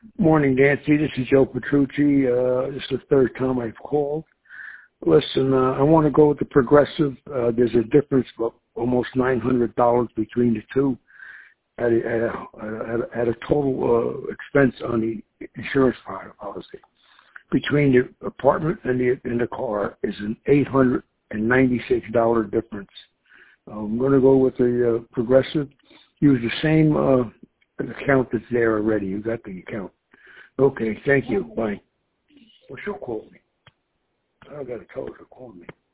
Morning, Nancy. This is Joe Petrucci. This is the third time I've called. Listen, I want to go with the Progressive. There's a difference of almost $900 between the two at a total expense on the insurance policy. Between the apartment and the car is an $896 difference. I'm going to go with the Progressive. Use the same account that's there already. You got the account. Okay, thank you. Bye. Well, she'll call me. I got to tell her to call me.